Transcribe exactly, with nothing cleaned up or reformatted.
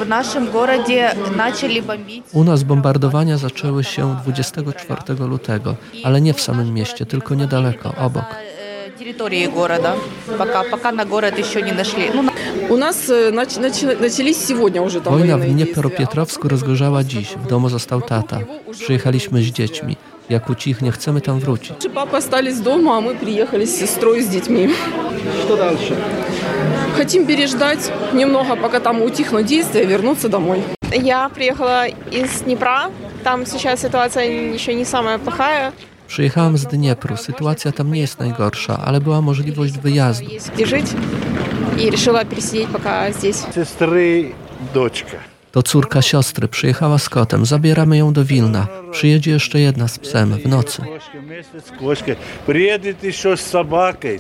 W naszym gorodzie zaczęli bombić. U nas bombardowania zaczęły się dwudziestego czwartego lutego, ale nie w samym mieście, tylko niedaleko, obok. Территории города. Пока, пока на город еще не нашли. Ну, У нас нач, нач, начались сегодня уже там Wojna w военные действия. Dniepropietrowsku rozgorzała dziś. W domu został tata. Przyjechaliśmy z dziećmi. Jak ucichnie, chcemy tam wrócić. Папа остались дома, а мы приехали с сестрой и с детьми. Что дальше? Хотим переждать немного, пока там утихнут действия, вернуться домой. Я приехала из Днепра. Там сейчас ситуация еще не самая плохая. Przyjechałam z Dniepru. Sytuacja tam nie jest najgorsza, ale była możliwość wyjazdu. Есть где жить. И решила пересидеть пока здесь. Сестры, дочка. To córka siostry. Przyjechała z kotem. Zabieramy ją do Wilna. Przyjedzie jeszcze jedna z psem w nocy. Кошка, вместе с кошкой. Приедет еще с собакой.